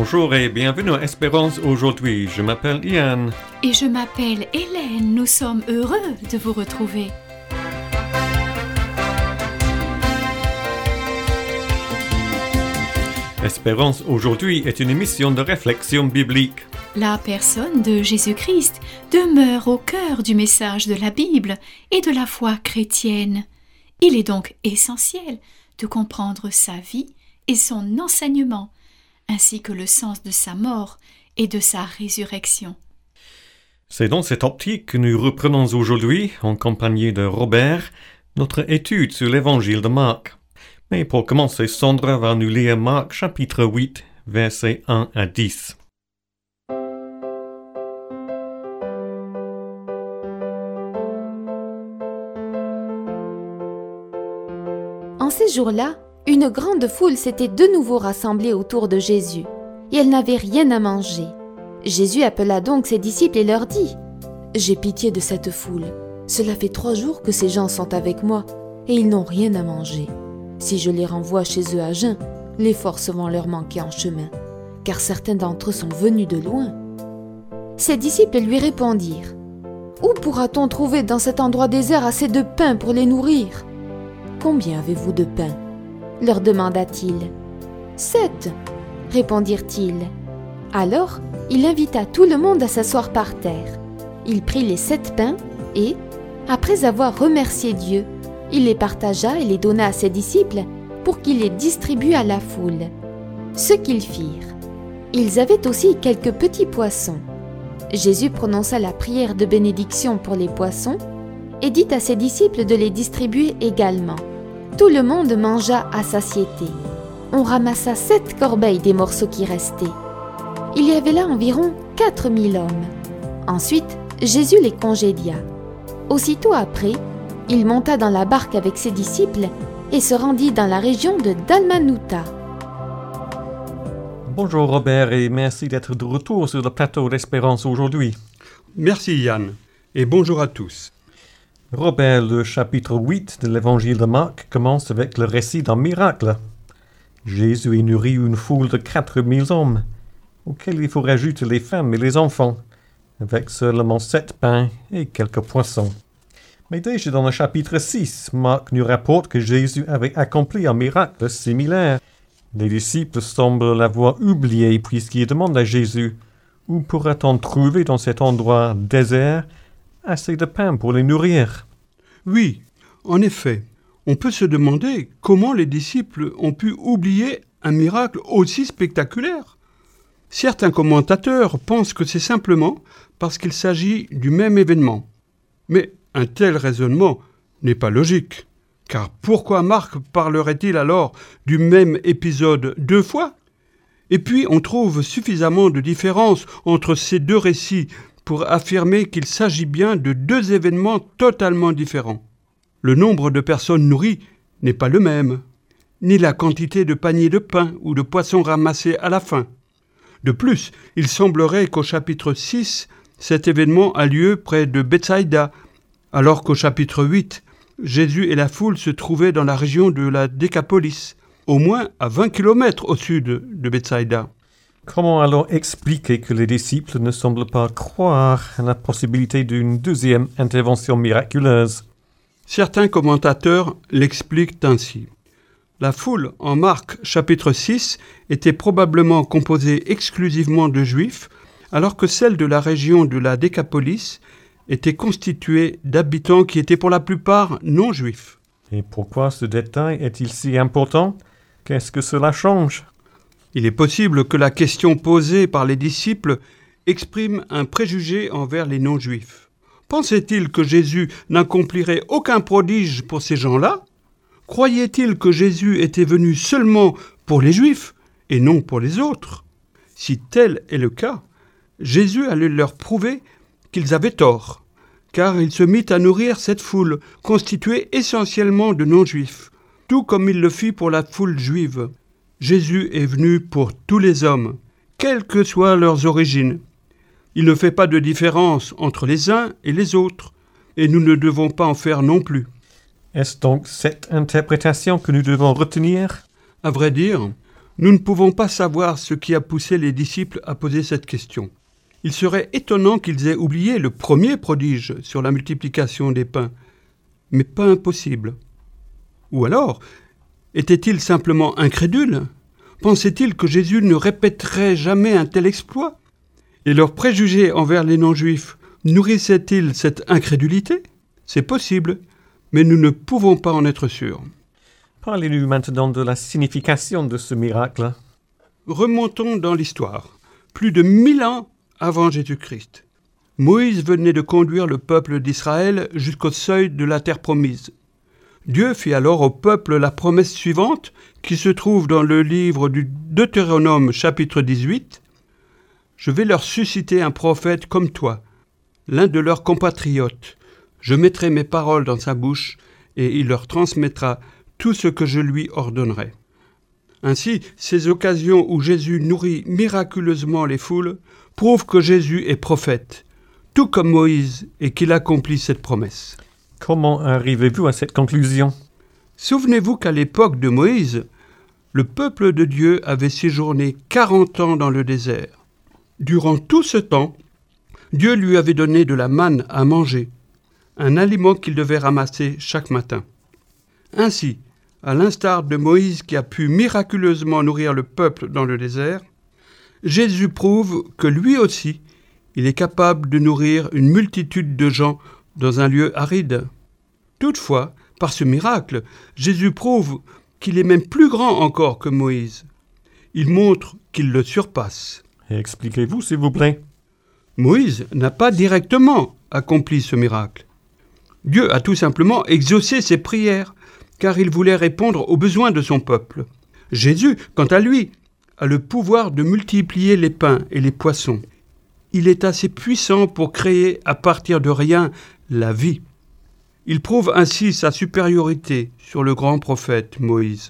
Bonjour et bienvenue à Espérance aujourd'hui. Je m'appelle Ian. Et je m'appelle Hélène. Nous sommes heureux de vous retrouver. Espérance aujourd'hui est une émission de réflexion biblique. La personne de Jésus-Christ demeure au cœur du message de la Bible et de la foi chrétienne. Il est donc essentiel de comprendre sa vie et son enseignement, ainsi que le sens de sa mort et de sa résurrection. C'est dans cette optique que nous reprenons aujourd'hui, en compagnie de Robert, notre étude sur l'évangile de Marc. Mais pour commencer, Sandra va nous lire Marc chapitre 8, versets 1 à 10. En ces jours-là, une grande foule s'était de nouveau rassemblée autour de Jésus, et elle n'avait rien à manger. Jésus appela donc ses disciples et leur dit : « J'ai pitié de cette foule. Cela fait 3 jours que ces gens sont avec moi, et ils n'ont rien à manger. Si je les renvoie chez eux à jeun, les forces vont leur manquer en chemin, car certains d'entre eux sont venus de loin. » Ses disciples lui répondirent : « Où pourra-t-on trouver dans cet endroit désert assez de pain pour les nourrir ? Combien avez-vous de pain ? » leur demanda-t-il. « 7, répondirent-ils. Alors, il invita tout le monde à s'asseoir par terre. Il prit les 7 pains et, après avoir remercié Dieu, il les partagea et les donna à ses disciples pour qu'ils les distribuent à la foule. Ce qu'ils firent. Ils avaient aussi quelques petits poissons. Jésus prononça la prière de bénédiction pour les poissons et dit à ses disciples de les distribuer également. Tout le monde mangea à satiété. On ramassa 7 corbeilles des morceaux qui restaient. Il y avait là environ 4000 hommes. Ensuite, Jésus les congédia. Aussitôt après, il monta dans la barque avec ses disciples et se rendit dans la région de Dalmanutha. Bonjour Robert et merci d'être de retour sur le plateau d'Espérance aujourd'hui. Merci Yann et bonjour à tous. Robert, le chapitre 8 de l'évangile de Marc commence avec le récit d'un miracle. Jésus nourrit une foule de 4000 hommes, auxquels il faut rajouter les femmes et les enfants, avec seulement 7 pains et quelques poissons. Mais déjà dans le chapitre 6, Marc nous rapporte que Jésus avait accompli un miracle similaire. Les disciples semblent l'avoir oublié puisqu'ils demandent à Jésus « Où pourra-t-on trouver dans cet endroit désert assez de pain pour les nourrir ?» Oui, en effet, on peut se demander comment les disciples ont pu oublier un miracle aussi spectaculaire. Certains commentateurs pensent que c'est simplement parce qu'il s'agit du même événement. Mais un tel raisonnement n'est pas logique, car pourquoi Marc parlerait-il alors du même épisode 2 fois ? Et puis on trouve suffisamment de différence entre ces 2 récits pour affirmer qu'il s'agit bien de 2 événements totalement différents. Le nombre de personnes nourries n'est pas le même, ni la quantité de paniers de pain ou de poissons ramassés à la fin. De plus, il semblerait qu'au chapitre 6, cet événement a lieu près de Bethsaïda, alors qu'au chapitre 8, Jésus et la foule se trouvaient dans la région de la Décapolis, au moins à 20 km au sud de Bethsaïda. Comment alors expliquer que les disciples ne semblent pas croire à la possibilité d'une deuxième intervention miraculeuse ? Certains commentateurs l'expliquent ainsi. La foule en Marc chapitre 6 était probablement composée exclusivement de Juifs, alors que celle de la région de la Décapolis était constituée d'habitants qui étaient pour la plupart non-juifs. Et pourquoi ce détail est-il si important ? Qu'est-ce que cela change ? Il est possible que la question posée par les disciples exprime un préjugé envers les non-juifs. Pensait-il que Jésus n'accomplirait aucun prodige pour ces gens-là ? Croyait-il que Jésus était venu seulement pour les Juifs et non pour les autres ? Si tel est le cas, Jésus allait leur prouver qu'ils avaient tort, car il se mit à nourrir cette foule, constituée essentiellement de non-juifs, tout comme il le fit pour la foule juive. Jésus est venu pour tous les hommes, quelles que soient leurs origines. Il ne fait pas de différence entre les uns et les autres, et nous ne devons pas en faire non plus. Est-ce donc cette interprétation que nous devons retenir ? À vrai dire, Nous ne pouvons pas savoir ce qui a poussé les disciples à poser cette question. Il serait étonnant qu'ils aient oublié le premier prodige sur la multiplication des pains, mais pas impossible. Ou alors, étaient-ils simplement incrédules ? Pensaient-ils que Jésus ne répéterait jamais un tel exploit ? Et leurs préjugés envers les non-juifs nourrissaient-ils cette incrédulité ? C'est possible, mais nous ne pouvons pas en être sûrs. Parlez-nous maintenant de la signification de ce miracle. Remontons dans l'histoire. Plus de 1000 ans avant Jésus-Christ, Moïse venait de conduire le peuple d'Israël jusqu'au seuil de la terre promise. Dieu fit alors au peuple la promesse suivante, qui se trouve dans le livre du Deutéronome chapitre 18. « Je vais leur susciter un prophète comme toi, l'un de leurs compatriotes. Je mettrai mes paroles dans sa bouche, et il leur transmettra tout ce que je lui ordonnerai. » Ainsi, ces occasions où Jésus nourrit miraculeusement les foules prouvent que Jésus est prophète, tout comme Moïse, et qu'il accomplit cette promesse. Comment arrivez-vous à cette conclusion ? Souvenez-vous qu'à l'époque de Moïse, le peuple de Dieu avait séjourné 40 ans dans le désert. Durant tout ce temps, Dieu lui avait donné de la manne à manger, un aliment qu'il devait ramasser chaque matin. Ainsi, à l'instar de Moïse qui a pu miraculeusement nourrir le peuple dans le désert, Jésus prouve que lui aussi, il est capable de nourrir une multitude de gens dans un lieu aride. Toutefois, par ce miracle, Jésus prouve qu'il est même plus grand encore que Moïse. Il montre qu'il le surpasse. Expliquez-vous, s'il vous plaît. Moïse n'a pas directement accompli ce miracle. Dieu a tout simplement exaucé ses prières, car il voulait répondre aux besoins de son peuple. Jésus, quant à lui, a le pouvoir de multiplier les pains et les poissons. Il est assez puissant pour créer à partir de rien la vie. Il prouve ainsi sa supériorité sur le grand prophète Moïse.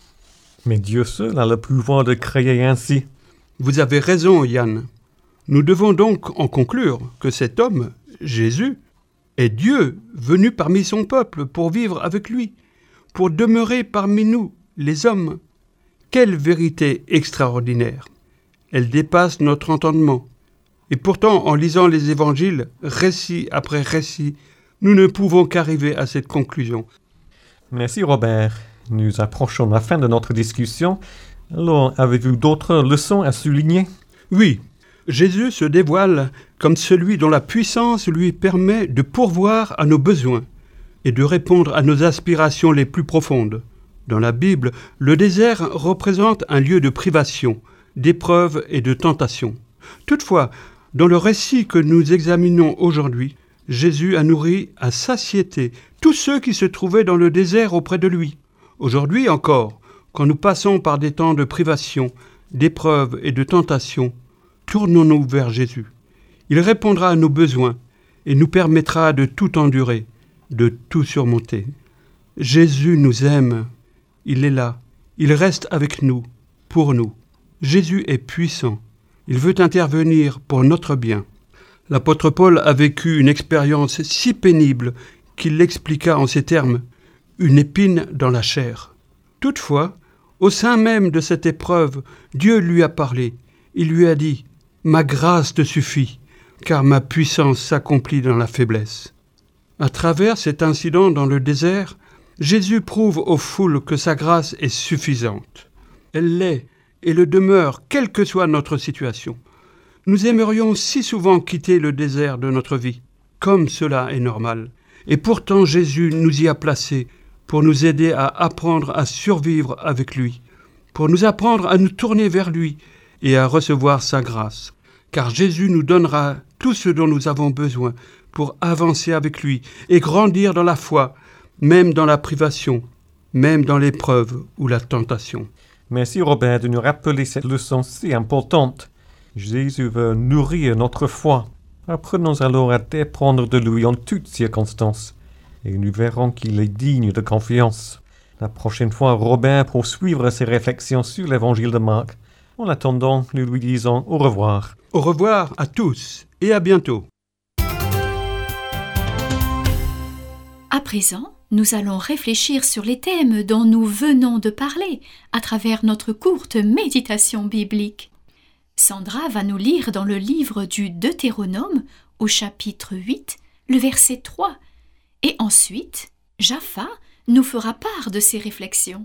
Mais Dieu seul a le pouvoir de créer ainsi. Vous avez raison, Yann. Nous devons donc en conclure que cet homme, Jésus, est Dieu venu parmi son peuple pour vivre avec lui, pour demeurer parmi nous, les hommes. Quelle vérité extraordinaire! Elle dépasse notre entendement. Et pourtant, en lisant les évangiles, récit après récit, nous ne pouvons qu'arriver à cette conclusion. Merci Robert. Nous approchons la fin de notre discussion. Alors, avez-vous d'autres leçons à souligner ? Oui, Jésus se dévoile comme celui dont la puissance lui permet de pourvoir à nos besoins et de répondre à nos aspirations les plus profondes. Dans la Bible, le désert représente un lieu de privation, d'épreuve et de tentation. Toutefois, dans le récit que nous examinons aujourd'hui, Jésus a nourri à satiété tous ceux qui se trouvaient dans le désert auprès de lui. Aujourd'hui encore, quand nous passons par des temps de privation, d'épreuve et de tentation, tournons-nous vers Jésus. Il répondra à nos besoins et nous permettra de tout endurer, de tout surmonter. Jésus nous aime. Il est là. Il reste avec nous, pour nous. Jésus est puissant. Il veut intervenir pour notre bien. L'apôtre Paul a vécu une expérience si pénible qu'il l'expliqua en ces termes, « une épine dans la chair ». Toutefois, au sein même de cette épreuve, Dieu lui a parlé. Il lui a dit « Ma grâce te suffit, car ma puissance s'accomplit dans la faiblesse ». À travers cet incident dans le désert, Jésus prouve aux foules que sa grâce est suffisante. Elle l'est et le demeure, quelle que soit notre situation. Nous aimerions si souvent quitter le désert de notre vie, comme cela est normal. Et pourtant Jésus nous y a placés pour nous aider à apprendre à survivre avec lui, pour nous apprendre à nous tourner vers lui et à recevoir sa grâce. Car Jésus nous donnera tout ce dont nous avons besoin pour avancer avec lui et grandir dans la foi, même dans la privation, même dans l'épreuve ou la tentation. Merci Robert de nous rappeler cette leçon si importante. Jésus veut nourrir notre foi. Apprenons alors à dépendre de lui en toutes circonstances, et nous verrons qu'il est digne de confiance. La prochaine fois, Robert poursuivra ses réflexions sur l'évangile de Marc. En attendant, nous lui disons au revoir. Au revoir à tous et à bientôt. À présent, nous allons réfléchir sur les thèmes dont nous venons de parler à travers notre courte méditation biblique. Sandra va nous lire dans le livre du Deutéronome, au chapitre 8, le verset 3, et ensuite, Jaffa nous fera part de ses réflexions.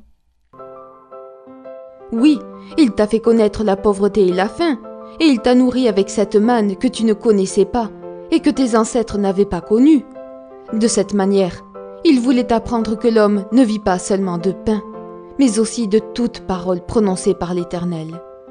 Oui, il t'a fait connaître la pauvreté et la faim, et il t'a nourri avec cette manne que tu ne connaissais pas et que tes ancêtres n'avaient pas connue. De cette manière, il voulait t'apprendre que l'homme ne vit pas seulement de pain, mais aussi de toute parole prononcée par l'Éternel.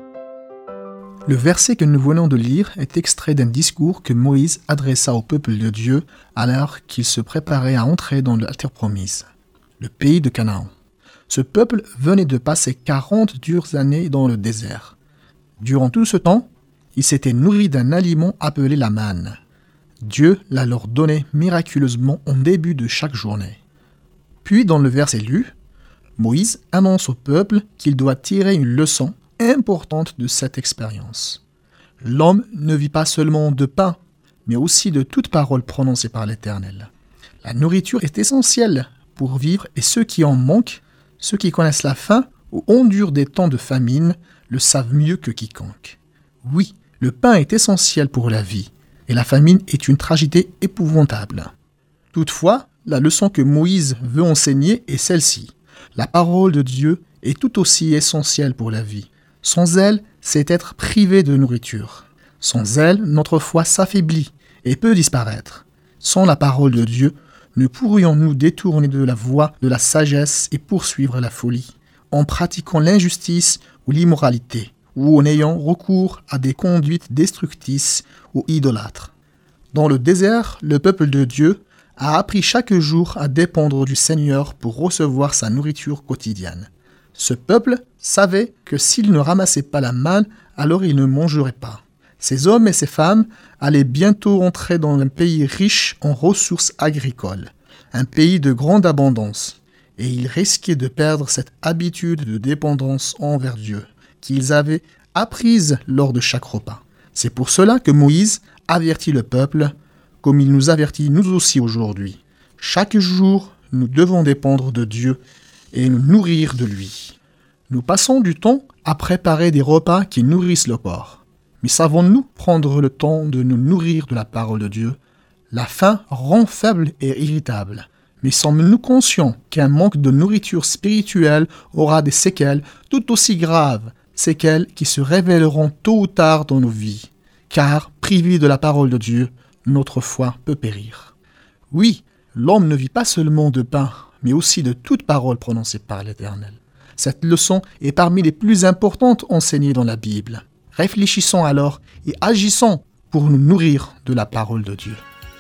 Le verset que nous venons de lire est extrait d'un discours que Moïse adressa au peuple de Dieu alors qu'il se préparait à entrer dans la terre promise, le pays de Canaan. Ce peuple venait de passer 40 dures années dans le désert. Durant tout ce temps, il s'était nourri d'un aliment appelé la manne. Dieu la leur donnait miraculeusement en début de chaque journée. Puis, dans le verset lu, Moïse annonce au peuple qu'il doit tirer une leçon importante de cette expérience. L'homme ne vit pas seulement de pain, mais aussi de toute parole prononcée par l'Éternel. La nourriture est essentielle pour vivre et ceux qui en manquent, ceux qui connaissent la faim ou endurent des temps de famine, le savent mieux que quiconque. Oui, le pain est essentiel pour la vie, et la famine est une tragédie épouvantable. Toutefois, la leçon que Moïse veut enseigner est celle-ci. La parole de Dieu est tout aussi essentielle pour la vie. Sans elle, c'est être privé de nourriture. Sans elle, notre foi s'affaiblit et peut disparaître. Sans la parole de Dieu, ne pourrions-nous détourner de la voie de la sagesse et poursuivre la folie, en pratiquant l'injustice ou l'immoralité, ou en ayant recours à des conduites destructrices ou idolâtres. Dans le désert, le peuple de Dieu a appris chaque jour à dépendre du Seigneur pour recevoir sa nourriture quotidienne. Ce peuple savait que s'il ne ramassait pas la manne, alors il ne mangerait pas. Ces hommes et ces femmes allaient bientôt entrer dans un pays riche en ressources agricoles, un pays de grande abondance, et ils risquaient de perdre cette habitude de dépendance envers Dieu, qu'ils avaient apprise lors de chaque repas. C'est pour cela que Moïse avertit le peuple, comme il nous avertit nous aussi aujourd'hui. Chaque jour, nous devons dépendre de Dieu et nous nourrir de lui. Nous passons du temps à préparer des repas qui nourrissent le corps. Mais savons-nous prendre le temps de nous nourrir de la parole de Dieu ? La faim rend faible et irritable. Mais sommes-nous conscients qu'un manque de nourriture spirituelle aura des séquelles tout aussi graves, séquelles qui se révéleront tôt ou tard dans nos vies ? Car, privé de la parole de Dieu, notre foi peut périr. Oui, l'homme ne vit pas seulement de pain, mais aussi de toute parole prononcée par l'Éternel. Cette leçon est parmi les plus importantes enseignées dans la Bible. Réfléchissons alors et agissons pour nous nourrir de la parole de Dieu.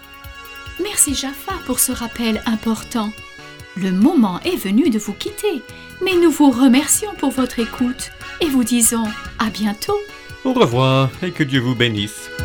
Merci Jaffa pour ce rappel important. Le moment est venu de vous quitter, mais nous vous remercions pour votre écoute et vous disons à bientôt. Au revoir et que Dieu vous bénisse.